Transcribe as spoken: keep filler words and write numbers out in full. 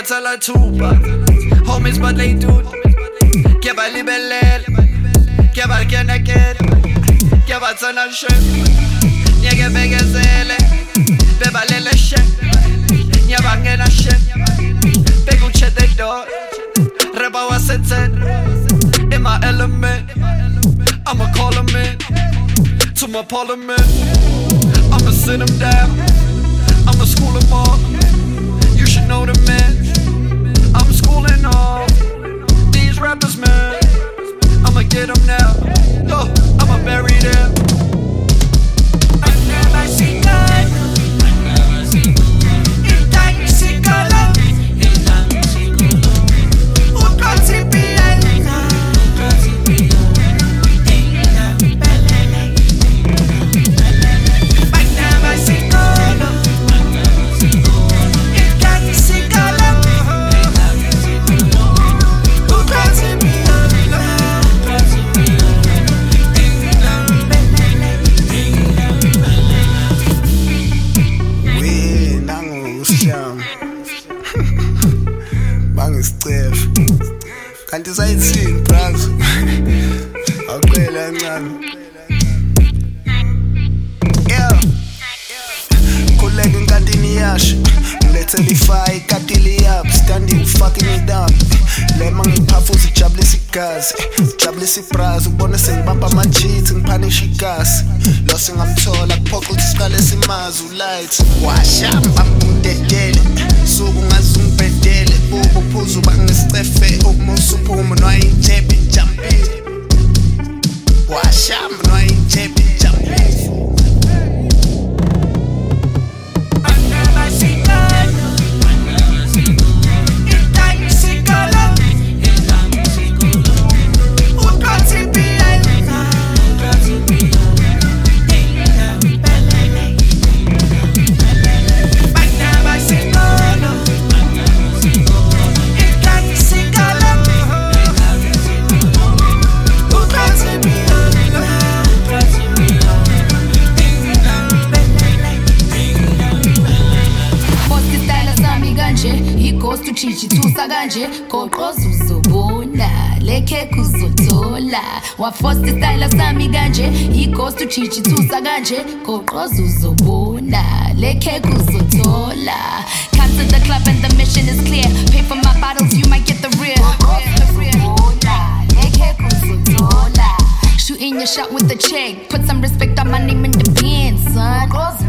batsa la tuba homies but they do ke ba libelele ke ba kena ke ke ba tsana she nyeke bekezele bebalele she nyabangena she bekuche the door reba wasetse in my element I'ma call him in to my parliament I'ma sit him down I'ma school him all you should know the man I'm schooling all these rappers man I'ma get them now yo I'ma bury them I never see God I never see God in time see color in time see color who got to be kanti sayithini brazo awuqela kancane yeah kuleke inkantini yasho ngilethele ifire ikatili yap standing fucking it up lema ngiphafuza ijabulisa igazi ijabulisa ibrazo ubone sengibamba ama-cheats ngiphanisha igazi lo singamthola kuphoqa ukuthi siqale simazi ulight washamba mudedele suku ngaze ungibhedele bubu phuzu bangisicefe ukumusa uphuma noyinjebi jumpile washamba noyinjebi jumpile Chichitusa kanje koqoza uzobona leke kuzothola wafosta style sami kanje he goes to chichitusa kanje koqoza uzobona leke kuzothola come to the club and the mission is clear pay for my bottles you might get the real leke kuzothola shooting your shot with the check put some respect on my name in the pen son